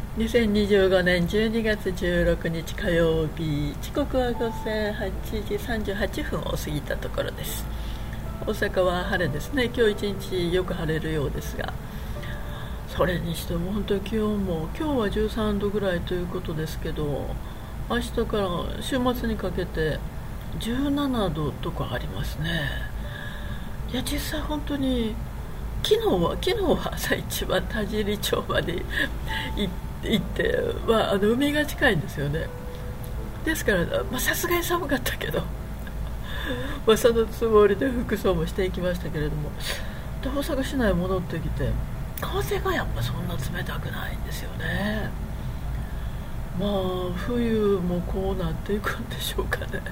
2025年12月16日火曜日、時刻は午前8時38分を過ぎたところです。大阪は晴れですね。今日一日よく晴れるようですが、それにしても本当に気温も今日は13度ぐらいということですけど、明日から週末にかけて17度とかありますね。いや実際本当に昨日は朝一番田尻町まで行って海が近いんですよね。ですからさすがに寒かったけどそのつもりで服装もしていきましたけれども、大阪市内戻ってきて風がやっぱそんな冷たくないんですよね。冬もこうなっていくんでしょうかね。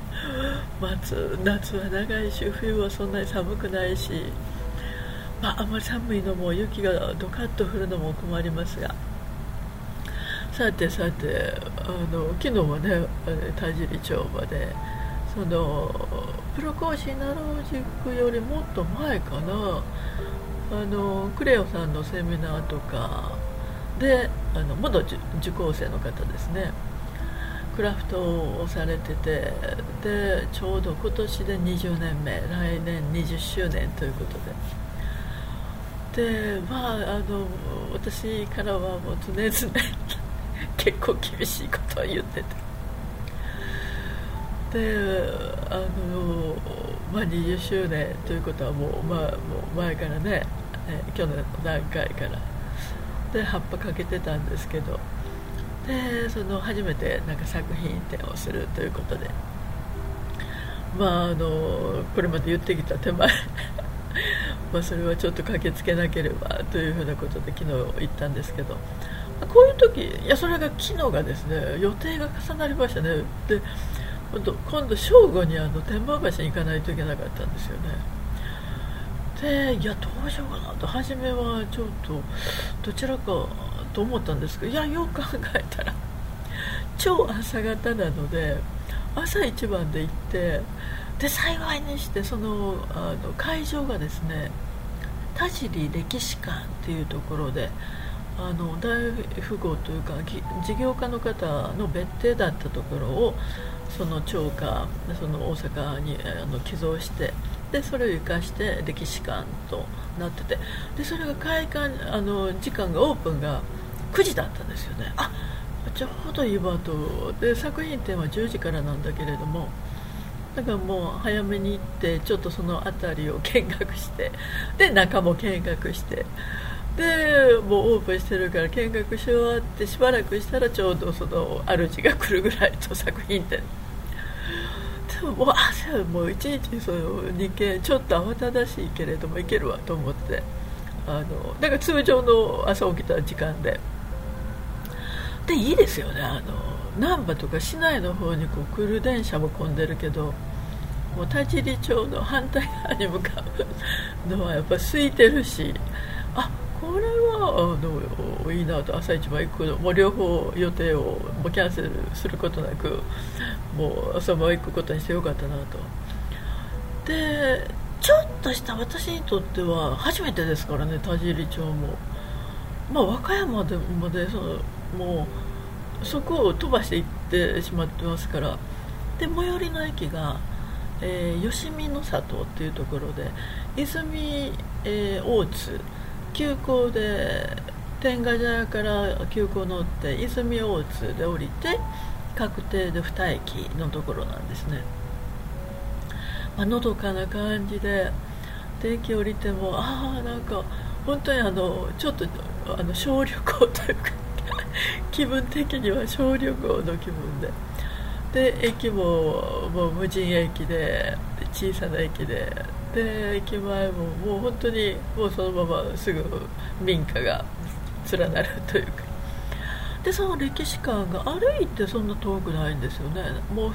夏は長いし、冬はそんなに寒くないし、あまり寒いのも雪がドカッと降るのも困りますが、さて昨日はね田尻町までプロ講師ナロー塾よりもっと前かな、クレオさんのセミナーとかで元受講生の方ですね、クラフトをされてて、でちょうど今年で20年目、来年20周年ということで、私からはもう常々結構厳しいことを言ってて、で20周年ということはもう前からね、去年の段階からで葉っぱかけてたんですけど、で初めて作品展をするということで、これまで言ってきた手前それはちょっと駆けつけなければというふうなことで昨日行ったんですけど、こういう時それが昨日がですね、予定が重なりましたね。で今度正午に天満橋に行かないといけなかったんですよね。でどうしようかなと初めはちょっとどちらかと思ったんですけど、よく考えたら超朝方なので朝一番で行って、で幸いにして会場がですね、田尻歴史館っていうところで大富豪というか事業家の方の別邸だったところを町が大阪に寄贈して、でそれを生かして歴史館となってて、でそれが開館時間がオープンが9時だったんですよね。ちょうどいいわと。で作品展は10時からなんだけれども、だからもう早めに行ってちょっとその辺りを見学して、で中も見学して、でもうオープンしてるから見学し終わってしばらくしたらちょうど主が来るぐらいと作品展でももう一日日経ちょっと慌ただしいけれども行けるわと思って、だから通常の朝起きた時間でいいですよね。難波とか市内の方に来る電車も混んでるけど、もう田尻町の反対側に向かうのはやっぱ空いてるし、これはいいなと。朝一番行くのもう両方予定をもうキャンセルすることなく、もう朝晩行くことにしてよかったなと。でちょっとした私にとっては初めてですからね、田尻町も。和歌山でまでもうそこを飛ばして行ってしまってますから。で最寄りの駅が、吉見の里っていうところで、泉、大津急行で天下茶屋から急行乗って泉大津で降りて確定で2駅のところなんですね。のどかな感じで、駅降りても本当にちょっと小旅行というか気分的には小旅行の気分で、駅ももう無人駅で小さな駅で、駅前ももう本当にもうそのまますぐ民家が連なるというか、でその歴史館が歩いてそんな遠くないんですよね。もう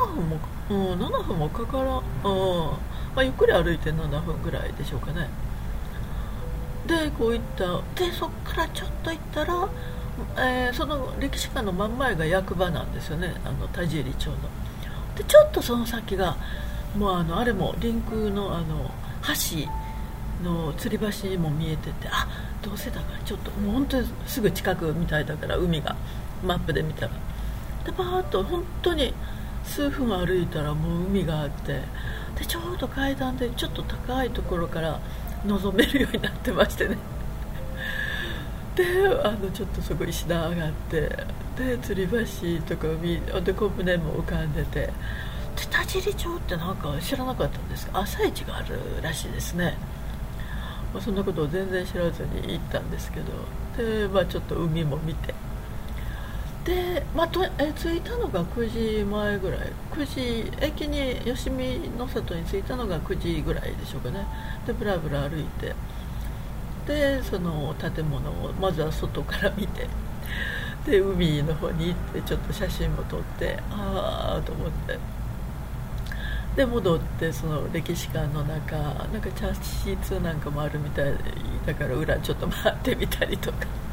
7分もかからん、ゆっくり歩いて7分ぐらいでしょうかね。でこういったでそこからちょっと行ったら、その歴史館の真ん前が役場なんですよね、田尻町の。でちょっとその先がもうあれも臨空の橋の吊り橋も見えてて、 どうせだからちょっともう本当にすぐ近くみたいだから、海がマップで見たら、でバーッと本当に数分歩いたらもう海があって、でちょうど階段でちょっと高いところから望めるようになってましてね。でちょっとそこ石段上がって、で吊り橋とか海で小舟も浮かんでて、で田尻町ってなんか知らなかったんですが、朝市があるらしいですね。そんなことを全然知らずに行ったんですけど、で、ちょっと海も見て、で、着いたのが9時前ぐらい、9時駅に吉見の里に着いたのが9時ぐらいでしょうかね。でブラブラ歩いて、でその建物をまずは外から見て、で海の方に行ってちょっと写真も撮って、ああと思って、で戻ってその歴史館の中、なんか茶室なんかもあるみたいだから裏ちょっと回ってみたりとか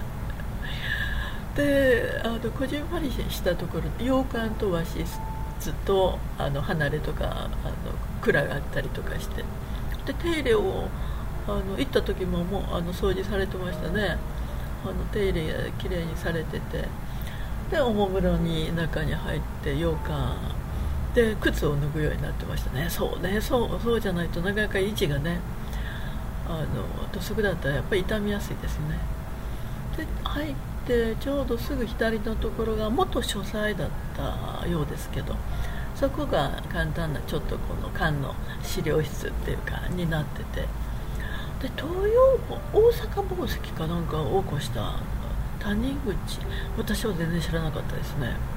でこじんまりしたところ、洋館と和室と離れとか蔵があったりとかして、で手入れを行った時ももう掃除されてましたね。手入れがきれいにされてて、でおもむろに中に入って洋館で靴を脱ぐようになってましたね。そうじゃないとなかなか位置がね、土足だったらやっぱり傷みやすいですね。で入ってちょうどすぐ左のところが元書斎だったようですけど、そこが簡単なちょっとこの館の資料室っていうかになってて、で大阪宝石かなんかを起こした谷口、私は全然知らなかったですね。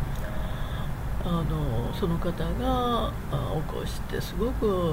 その方が起こして、すごく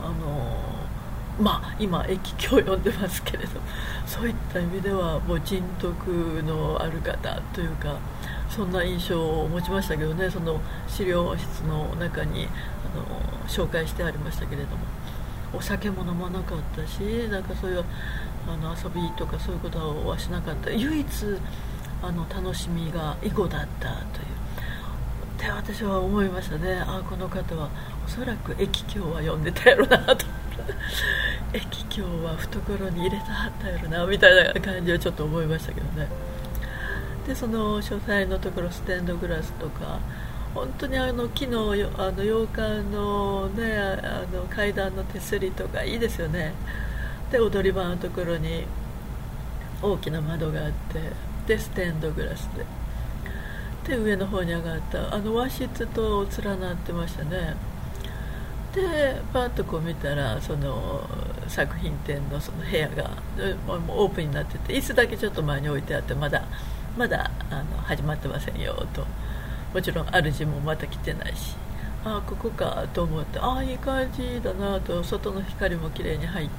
今駅居を呼んでますけれど、そういった意味ではもう人徳のある方というか、そんな印象を持ちましたけどね。その資料室の中に紹介してありましたけれども、お酒も飲まなかったし、なんかそういう遊びとかそういうことはしなかった。唯一楽しみが囲碁だったというで、私は思いましたね。この方はおそらく駅経は読んでたやろなと駅経は懐に入れたはったやろなみたいな感じはちょっと思いましたけどね。でその書斎のところ、ステンドグラスとか、本当に木の洋館のね、階段の手すりとかいいですよね。で踊り場のところに大きな窓があって、でステンドグラスで上の方に上がった和室と連なってましたね。でパッとこう見たら、その作品展のその部屋がもうオープンになってて、椅子だけちょっと前に置いてあって、まだ始まってませんよと。もちろん主もまた来てないし、ここかと思って、いい感じだなと、外の光もきれいに入って、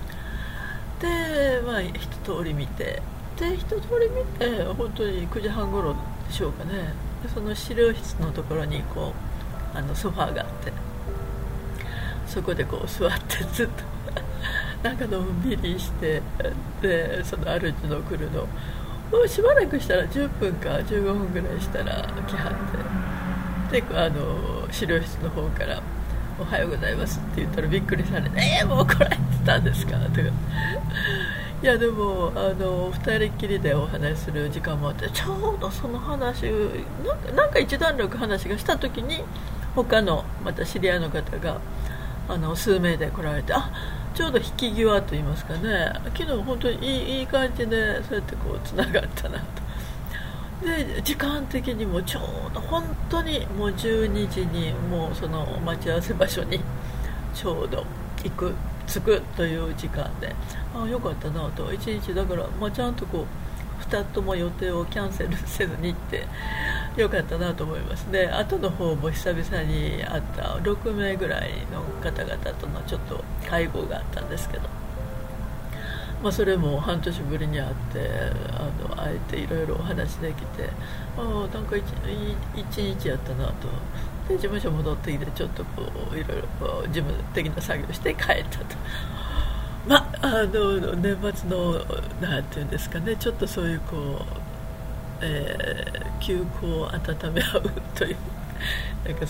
で一通り見て、本当に9時半頃でしょうかね。でその資料室のところにこうソファーがあって、そこでこう座ってずっとなんかのんびりして、でその主の来るのもうしばらくしたら10分か15分ぐらいしたら来はって、で資料室の方から「おはようございます」って言ったらびっくりされて「もう来られてたんですか?」とか。いやでも2人っきりでお話しする時間もあって、ちょうどその話なんか一段落話がした時に、他のまた知り合いの方が数名で来られて、ちょうど引き際といいますかね、昨日本当にいい感じでそうやってこうつながったなと。で時間的にもちょうど本当にもう12時にもうその待ち合わせ場所にちょうど着くという時間で、よかったなと。1日だから、ちゃんとこう2つとも予定をキャンセルせずに行ってよかったなと思いますね。後の方も久々に会った6名ぐらいの方々とのちょっと会合があったんですけど、それも半年ぶりに会って会えていろいろお話できて、なんか一日やったなと。で事務所戻ってきて、ちょっとこういろいろ事務的な作業して帰ったと。年末のなんていうんですかね、ちょっとそういうこう、休校を温め合うというなんか